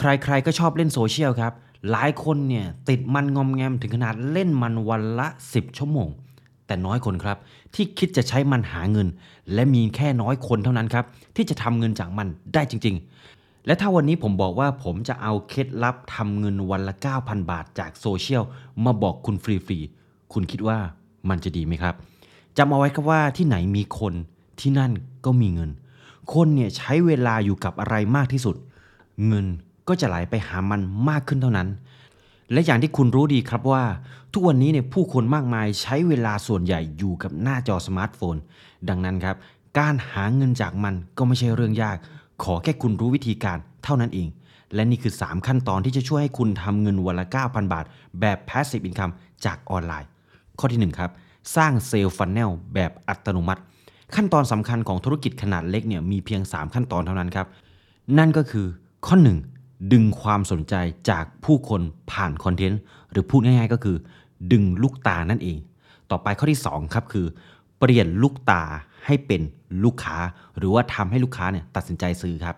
ใครๆก็ชอบเล่นโซเชียลครับหลายคนเนี่ยติดมันงอมแงมถึงขนาดเล่นมันวันละ10ชั่วโมงแต่น้อยคนครับที่คิดจะใช้มันหาเงินและมีแค่น้อยคนเท่านั้นครับที่จะทำเงินจากมันได้จริงๆและถ้าวันนี้ผมบอกว่าผมจะเอาเคล็ดลับทำเงินวันละ 9,000 บาทจากโซเชียลมาบอกคุณฟรีๆคุณคิดว่ามันจะดีไหมครับจำเอาไว้ครับว่าที่ไหนมีคนที่นั่นก็มีเงินคนเนี่ยใช้เวลาอยู่กับอะไรมากที่สุดเงินก็จะไหลไปหามันมากขึ้นเท่านั้นและอย่างที่คุณรู้ดีครับว่าทุกวันนี้เนี่ยผู้คนมากมายใช้เวลาส่วนใหญ่อยู่กับหน้าจอสมาร์ทโฟนดังนั้นครับการหาเงินจากมันก็ไม่ใช่เรื่องยากขอแค่คุณรู้วิธีการเท่านั้นเองและนี่คือ3ขั้นตอนที่จะช่วยให้คุณทำเงินวันละ 9,000 บาทแบบ Passive Income จากออนไลน์ข้อที่1ครับสร้างเซลล์ฟันเนลแบบอัตโนมัติขั้นตอนสำคัญของธุรกิจขนาดเล็กเนี่ยมีเพียง3ขั้นตอนเท่านั้นครับนั่นก็คือข้อ1ดึงความสนใจจากผู้คนผ่านคอนเทนต์หรือพูดง่ายๆก็คือดึงลูกตานั่นเองต่อไปข้อที่2ครับคือเปลี่ยนลูกตาให้เป็นลูกค้าหรือว่าทำให้ลูกค้าเนี่ยตัดสินใจซื้อครับ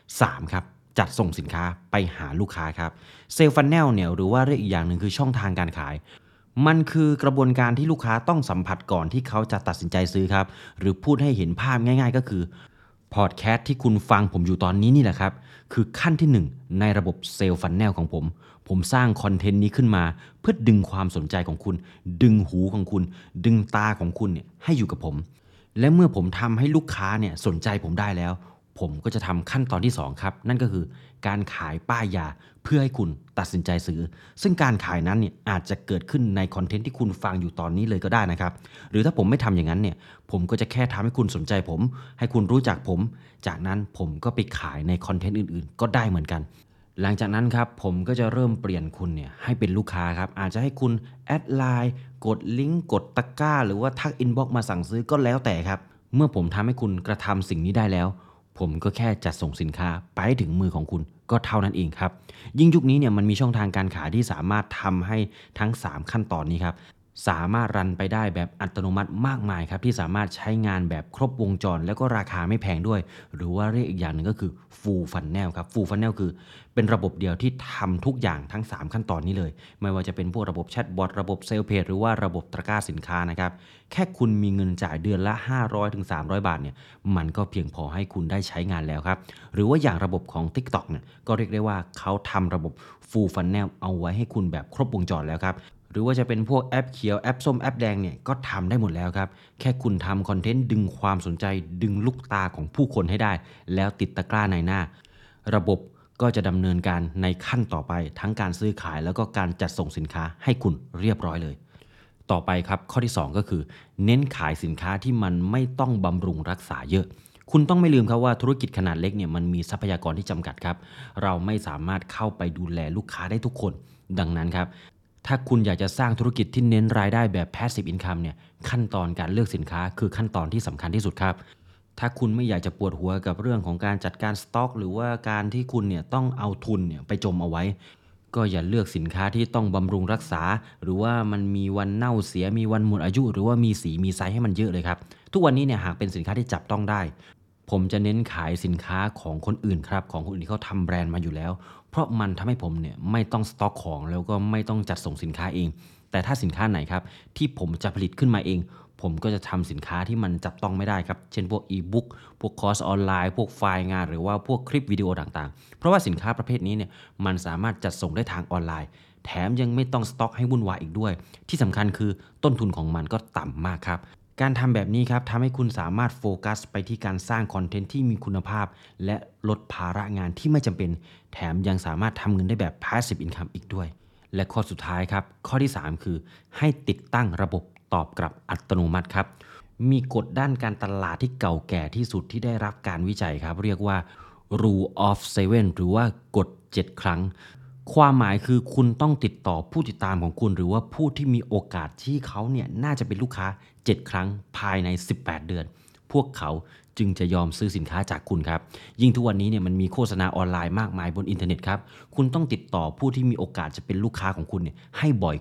3ครับจัดส่งสินค้าไปหาลูกค้าครับเซลล์ฟันเนลเนี่ยหรือว่าเรียกอีกอย่างหนึ่งคือช่องทางการขายมันคือกระบวนการที่ลูกค้าต้องสัมผัสก่อนที่เขาจะตัดสินใจซื้อครับหรือพูดให้เห็นภาพง่ายๆก็คือพอดแคสต์ที่คุณฟังผมอยู่ตอนนี้นี่แหละครับคือขั้นที่1ในระบบเซลล์ฟันเนลของผมสร้างคอนเทนต์นี้ขึ้นมาเพื่อดึงความสนใจของคุณดึงหูของคุณดึงตาของคุณเนี่ยให้อยู่กับผมและเมื่อผมทำให้ลูกค้าเนี่ยสนใจผมได้แล้วผมก็จะทำขั้นตอนที่2ครับนั่นก็คือการขายป้ายยาเพื่อให้คุณตัดสินใจซื้อซึ่งการขายนั้นเนี่ยอาจจะเกิดขึ้นในคอนเทนต์ที่คุณฟังอยู่ตอนนี้เลยก็ได้นะครับหรือถ้าผมไม่ทำอย่างนั้นเนี่ยผมก็จะแค่ทำให้คุณสนใจผมให้คุณรู้จักผมจากนั้นผมก็ไปขายในคอนเทนต์อื่นๆก็ได้เหมือนกันหลังจากนั้นครับผมก็จะเริ่มเปลี่ยนคุณเนี่ยให้เป็นลูกค้าครับอาจจะให้คุณแอดไลน์กดลิงก์กดตะกร้าหรือว่าทักอินบ็อกซ์มาสั่งซื้อก็แล้วแต่ครับเมื่อผมทำให้คุณกระทำสิ่งนี้ได้แล้วผมก็แค่จัดส่งสินค้าไปให้ถึงมือของคุณก็เท่านั้นเองครับยิ่งยุคนี้เนี่ยมันมีช่องทางการขายที่สามารถทำให้ทั้ง3ขั้นตอนนี้ครับสามารถรันไปได้แบบอัตโนมัติมากมายครับที่สามารถใช้งานแบบครบวงจรแล้วก็ราคาไม่แพงด้วยหรือว่าเรียกอีกอย่างหนึ่งก็คือ Full Funnel ครับ Full Funnel คือเป็นระบบเดียวที่ทำทุกอย่างทั้ง3ขั้นตอนนี้เลยไม่ว่าจะเป็นพวกระบบแชทบอทระบบเซลล์เพจหรือว่าระบบตะกร้าสินค้านะครับแค่คุณมีเงินจ่ายเดือนละ500-300 บาทเนี่ยมันก็เพียงพอให้คุณได้ใช้งานแล้วครับหรือว่าอย่างระบบของ TikTok เนี่ยก็เรียกได้ว่าเขาทำระบบ Full Funnel เอาไว้ให้คุณแบบครบวงจรแล้วครับหรือว่าจะเป็นพวกแอปเขียวแอปส้มแอปแดงเนี่ยก็ทำได้หมดแล้วครับแค่คุณทำคอนเทนต์ดึงความสนใจดึงลูกตาของผู้คนให้ได้แล้วติดตะกร้าในหน้าระบบก็จะดำเนินการในขั้นต่อไปทั้งการซื้อขายแล้วก็การจัดส่งสินค้าให้คุณเรียบร้อยเลยต่อไปครับข้อที่2ก็คือเน้นขายสินค้าที่มันไม่ต้องบำรุงรักษาเยอะคุณต้องไม่ลืมครับว่าธุรกิจขนาดเล็กเนี่ยมันมีทรัพยากรที่จำกัดครับเราไม่สามารถเข้าไปดูแลลูกค้าได้ทุกคนดังนั้นครับถ้าคุณอยากจะสร้างธุรกิจที่เน้นรายได้แบบ Passive Income เนี่ยขั้นตอนการเลือกสินค้าคือขั้นตอนที่สำคัญที่สุดครับถ้าคุณไม่อยากจะปวดหัวกับเรื่องของการจัดการสต็อกหรือว่าการที่คุณเนี่ยต้องเอาทุนเนี่ยไปจมเอาไว้ก็อย่าเลือกสินค้าที่ต้องบำรุงรักษาหรือว่ามันมีวันเน่าเสียมีวันหมดอายุหรือว่ามีสีมีไซส์ให้มันเยอะเลยครับทุกวันนี้เนี่ยหากเป็นสินค้าที่จับต้องได้ผมจะเน้นขายสินค้าของคนอื่นครับของคนอื่นที่เขาทำแบรนด์มาอยู่แล้วเพราะมันทำให้ผมเนี่ยไม่ต้องสต็อกของแล้วก็ไม่ต้องจัดส่งสินค้าเองแต่ถ้าสินค้าไหนครับที่ผมจะผลิตขึ้นมาเองผมก็จะทำสินค้าที่มันจับต้องไม่ได้ครับเช่นพวกอีบุ๊กพวกคอร์สออนไลน์พวกไฟล์งานหรือว่าพวกคลิปวิดีโอต่างๆเพราะว่าสินค้าประเภทนี้เนี่ยมันสามารถจัดส่งได้ทางออนไลน์แถมยังไม่ต้องสต็อกให้วุ่นวายอีกด้วยที่สำคัญคือต้นทุนของมันก็ต่ำมากครับการทำแบบนี้ครับทำให้คุณสามารถโฟกัสไปที่การสร้างคอนเทนต์ที่มีคุณภาพและลดภาระงานที่ไม่จำเป็นแถมยังสามารถทำเงินได้แบบ Passive Income อีกด้วยและข้อสุดท้ายครับข้อที่3คือให้ติดตั้งระบบตอบกลับอัตโนมัติครับมีกฎด้านการตลาดที่เก่าแก่ที่สุดที่ได้รับการวิจัยครับเรียกว่า Rule of Seven หรือว่ากฎ7ครั้งความหมายคือคุณต้องติดต่อผู้ติดตามของคุณหรือว่าผู้ที่มีโอกาสที่เขาเนี่ยน่าจะเป็นลูกค้า7ครั้งภายใน18เดือนพวกเขาจึงจะยอมซื้อสินค้าจากคุณครับยิ่งทุกวันนี้เนี่ยมันมีโฆษณาออนไลน์มากมายบนอินเทอร์เน็ตครับคุณต้องติดต่อผู้ที่มีโอกาสจะเป็นลูกค้าของคุณเนี่ยให้บ่อยขึ้น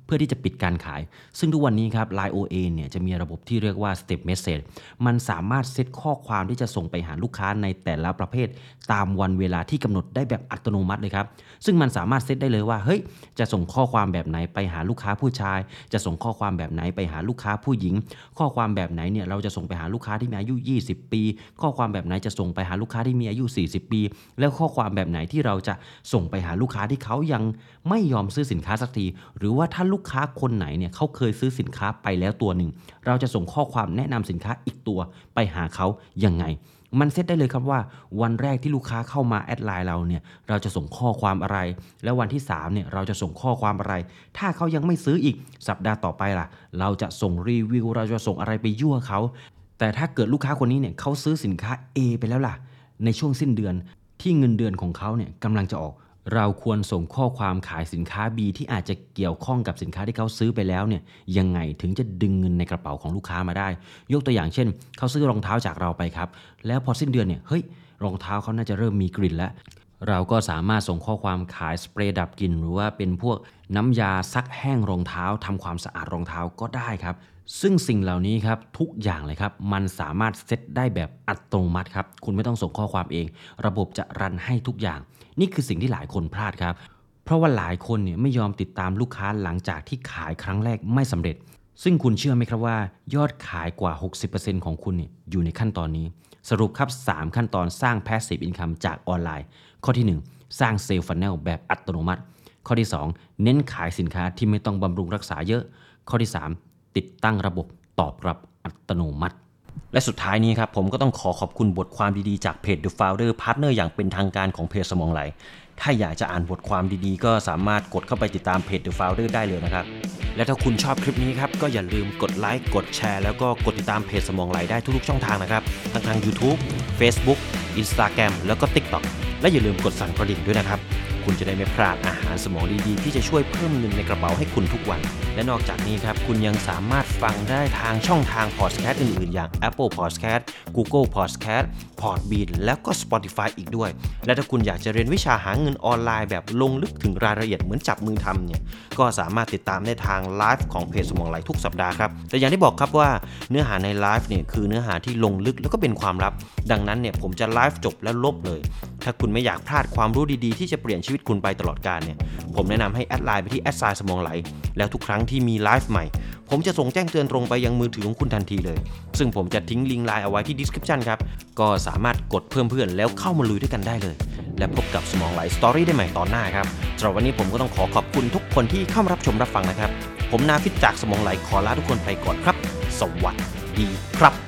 เพื่อที่จะปิดการขายซึ่งทุกวันนี้ครับ Line OA เนี่ยจะมีระบบที่เรียกว่า Step Message มันสามารถเซตข้อความที่จะส่งไปหาลูกค้าในแต่ละประเภทตามวันเวลาที่กำหนดได้แบบอัตโนมัติเลยครับซึ่งมันสามารถเซตได้เลยว่าเฮ้ยจะส่งข้อความแบบไหนไปหาลูกค้าผู้ชายจะส่งข้อความแบบไหนไปหาลูกค้าผู้หญิงข้อความแบบไหนเนี่ยเราจะส่งไปหาลูกค้าที่มีอายุ20ปีข้อความแบบไหนจะส่งไปหาลูกค้าที่มีอายุ40ปีแล้วข้อความแบบไหนที่เราจะส่งไปหาลูกค้าที่เขายังไม่ยอมซื้อสินค้าสักทีหรือว่าถ้าลูกค้าคนไหนเนี่ยเขาเคยซื้อสินค้าไปแล้วตัวหนึ่งเราจะส่งข้อความแนะนำสินค้าอีกตัวไปหาเขายังไงมันเซตได้เลยครับว่าวันแรกที่ลูกค้าเข้ามาแอดไลน์เราเนี่ยเราจะส่งข้อความอะไรแล้ววันที่3เนี่ยเราจะส่งข้อความอะไรถ้าเขายังไม่ซื้ออีกสัปดาห์ต่อไปล่ะเราจะส่งรีวิวเราจะส่งอะไรไปยั่วเขาแต่ถ้าเกิดลูกค้าคนนี้เนี่ยเขาซื้อสินค้า A ไปแล้วล่ะในช่วงสิ้นเดือนที่เงินเดือนของเขาเนี่ยกำลังจะออกเราควรส่งข้อความขายสินค้า B ที่อาจจะเกี่ยวข้องกับสินค้าที่เขาซื้อไปแล้วเนี่ยยังไงถึงจะดึงเงินในกระเป๋าของลูกค้ามาได้ยกตัวอย่างเช่นเขาซื้อรองเท้าจากเราไปครับแล้วพอสิ้นเดือนเนี่ยเฮ้ยรองเท้าเขาน่าจะเริ่มมีกลิ่นแล้วเราก็สามารถส่งข้อความขายสเปรย์ดับกลิ่นหรือว่าเป็นพวกน้ำยาซักแห้งรองเท้าทำความสะอาดรองเท้าก็ได้ครับซึ่งสิ่งเหล่านี้ครับทุกอย่างเลยครับมันสามารถเซตได้แบบอัตโนมัติครับคุณไม่ต้องส่งข้อความเองระบบจะรันให้ทุกอย่างนี่คือสิ่งที่หลายคนพลาดครับเพราะว่าหลายคนเนี่ยไม่ยอมติดตามลูกค้าหลังจากที่ขายครั้งแรกไม่สำเร็จซึ่งคุณเชื่อไหมครับว่ายอดขายกว่า 60% ของคุณเนี่ยอยู่ในขั้นตอนนี้สรุปครับ3ขั้นตอนสร้าง Passive Income จากออนไลน์ข้อที่1สร้าง Sales Funnel แบบอัตโนมัติข้อที่2เน้นขายสินค้าที่ไม่ต้องบำรุงรักษาเยอะข้อที่3ติดตั้งระบบตอบรับอัตโนมัติและสุดท้ายนี้ครับผมก็ต้องขอบคุณบทความดีๆจากเพจ The Founder Partner อย่างเป็นทางการของเพจสมองไหลถ้าอยากจะอ่านบทความดีๆก็สามารถกดเข้าไปติดตามเพจ The Founder ได้เลยนะครับและถ้าคุณชอบคลิปนี้ครับก็อย่าลืมกดไลค์กดแชร์แล้วก็กดติดตามเพจสมองไหลได้ทุกๆช่องทางนะครับทั้งทาง YouTube Facebook Instagram แล้วก็ TikTok และอย่าลืมกดสั่นกระดิ่งด้วยนะครับคุณจะได้ไม่พลาดอาหารสมองดีๆที่จะช่วยเพิ่มเงินในกระเป๋าให้คุณทุกวันและนอกจากนี้ครับคุณยังสามารถฟังได้ทางช่องทางพอดแคสต์อื่นๆอย่าง Apple Podcast Google Podcast Podbean แล้วก็ Spotify อีกด้วยและถ้าคุณอยากจะเรียนวิชาหาเงินออนไลน์แบบลงลึกถึงรายละเอียดเหมือนจับมือทำเนี่ยก็สามารถติดตามได้ทางไลฟ์ของเพจสมองไหลทุกสัปดาห์ครับแต่อย่างที่บอกครับว่าเนื้อหาในไลฟ์เนี่ยคือเนื้อหาที่ลงลึกแล้วก็เป็นความลับดังนั้นเนี่ยผมจะไลฟ์จบแล้วลบเลยถ้าคุณไม่อยากพลาดความรู้ดีๆที่จะเปลี่ยนชีวิตคุณไปตลอดกาลเนี่ยผมแนะนำให้แอดไลน์ไปที่สมองไหลแล้วทุกครั้งที่มีไลฟ์ใหม่ผมจะส่งแจ้งเตือนตรงไปยังมือถือของคุณทันทีเลยซึ่งผมจะทิ้งลิงก์ไลน์เอาไว้ที่ description ครับก็สามารถกดเพิ่มเพื่อนแล้วเข้ามาลุยด้วยกันได้เลยและพบกับสมองไหลสตอรี่ได้ใหม่ตอนหน้าครับสำหรับวันนี้ผมก็ต้องขอบคุณทุกคนที่เข้ามารับชมรับฟังนะครับผมนาฟิตจากสมองไหลขอลาทุกคนไปก่อนครับสวัสดีครับ